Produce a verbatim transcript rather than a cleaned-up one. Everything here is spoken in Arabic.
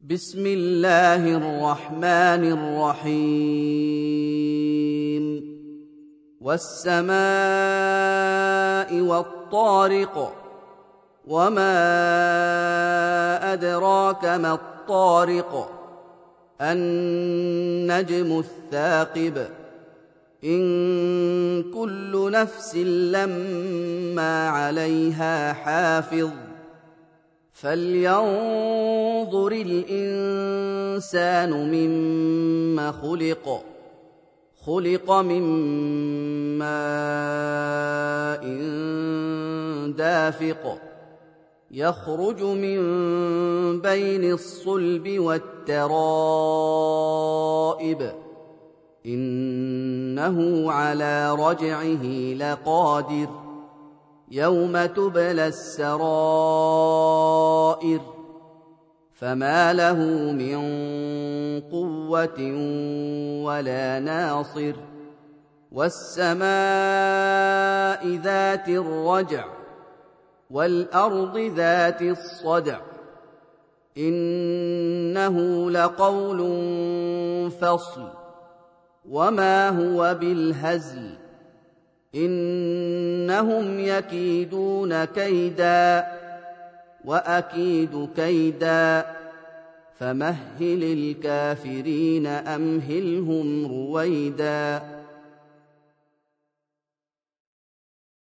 بسم الله الرحمن الرحيم والسماء والطارق وما أدراك ما الطارق النجم الثاقب إن كل نفس لما عليها حافظ فلينظر الإنسان مما خلق خلق من ماء دافق يخرج من بين الصلب والترائب إنه على رجعه لقادر يوم تبلى السرائر فما له من قوة ولا ناصر والسماء ذات الرجع والأرض ذات الصدع إنه لقول فصل وما هو بالهزل إنهم يكيدون كيدا وأكيد كيدا فمهل الكافرين أمهلهم رويدا